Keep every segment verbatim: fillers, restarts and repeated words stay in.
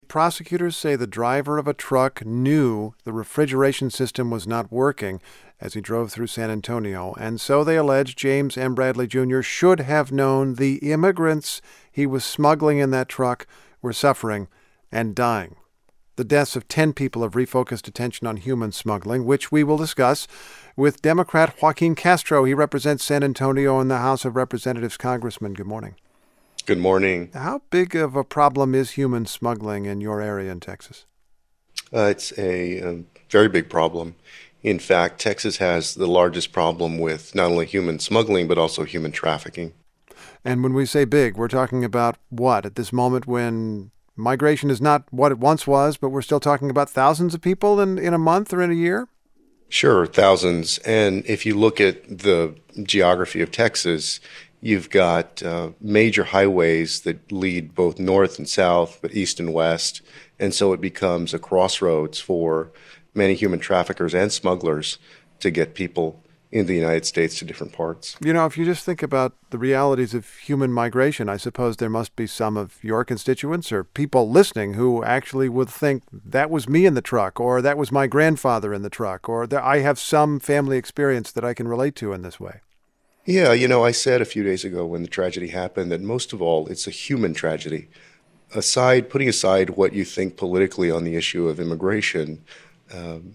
prosecutors say the driver of a truck knew the refrigeration system was not working as he drove through San Antonio, and so they allege James M. Bradley Junior should have known the immigrants he was smuggling in that truck were suffering and dying. The deaths of ten people have refocused attention on human smuggling, which we will discuss with Democrat Joaquin Castro. He represents San Antonio in the House of Representatives. Congressman, good morning. Good morning. How big of a problem is human smuggling in your area in Texas? Uh, it's a, a very big problem. In fact, Texas has the largest problem with not only human smuggling, but also human trafficking. And when we say big, we're talking about what at this moment when migration is not what it once was, but we're still talking about thousands of people in, in a month or in a year? Sure, thousands. And if you look at the geography of Texas, you've got uh, major highways that lead both north and south, but east and west. And so it becomes a crossroads for many human traffickers and smugglers to get people in the United States to different parts. You know, if you just think about the realities of human migration, I suppose there must be some of your constituents or people listening who actually would think that was me in the truck, or that was my grandfather in the truck, or that I have some family experience that I can relate to in this way. Yeah, you know, I said a few days ago when the tragedy happened that most of all, it's a human tragedy. Aside, putting aside what you think politically on the issue of immigration, um,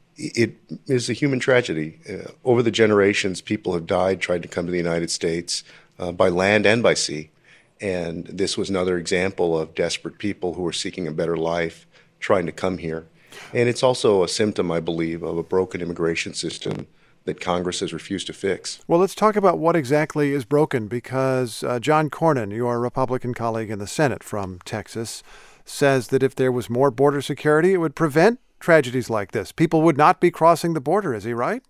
it is a human tragedy. Uh, over the generations, people have died trying to come to the United States uh, by land and by sea. And this was another example of desperate people who are seeking a better life, trying to come here. And it's also a symptom, I believe, of a broken immigration system that Congress has refused to fix. Well, let's talk about what exactly is broken, because uh, John Cornyn, your Republican colleague in the Senate from Texas, says that if there was more border security, it would prevent tragedies like this. People would not be crossing the border. Is he right?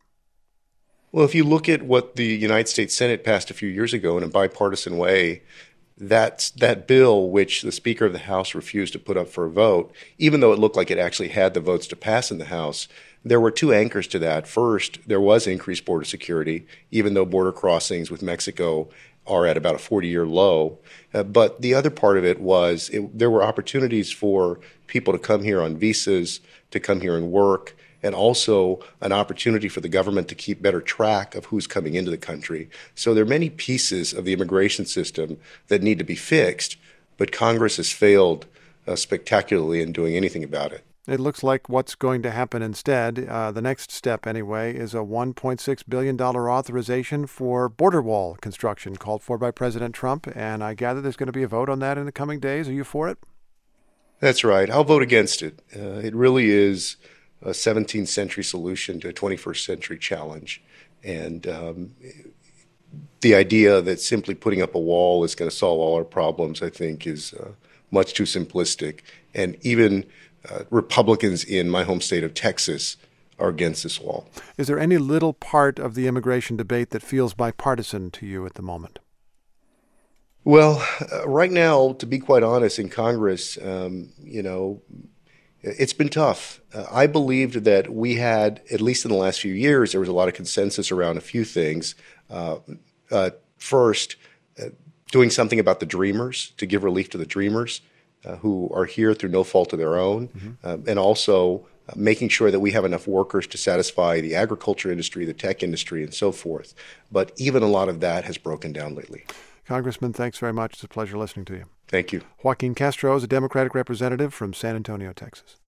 Well, if you look at what the United States Senate passed a few years ago in a bipartisan way, that's, that bill, which the Speaker of the House refused to put up for a vote, even though it looked like it actually had the votes to pass in the House, there were two anchors to that. First, there was increased border security, even though border crossings with Mexico are at about a forty-year low. Uh, but the other part of it was it, there were opportunities for people to come here on visas, to come here and work, and also an opportunity for the government to keep better track of who's coming into the country. So there are many pieces of the immigration system that need to be fixed, but Congress has failed uh, spectacularly in doing anything about it. It looks like what's going to happen instead, uh, the next step anyway, is a one point six billion dollars authorization for border wall construction called for by President Trump. And I gather there's going to be a vote on that in the coming days. Are you for it? That's right. I'll vote against it. Uh, it really is a seventeenth century solution to a twenty-first century challenge. And um, the idea that simply putting up a wall is going to solve all our problems, I think, is uh, much too simplistic. And even uh, Republicans in my home state of Texas are against this wall. Is there any little part of the immigration debate that feels bipartisan to you at the moment? Well, uh, right now, to be quite honest, in Congress, um, you know, it's been tough. Uh, I believed that we had, at least in the last few years, there was a lot of consensus around a few things. Uh, uh, first, uh, doing something about the Dreamers, to give relief to the Dreamers uh, who are here through no fault of their own, mm-hmm. uh, and also uh, making sure that we have enough workers to satisfy the agriculture industry, the tech industry, and so forth. But even a lot of that has broken down lately. Congressman, thanks very much. It's a pleasure listening to you. Thank you. Joaquin Castro is a Democratic representative from San Antonio, Texas.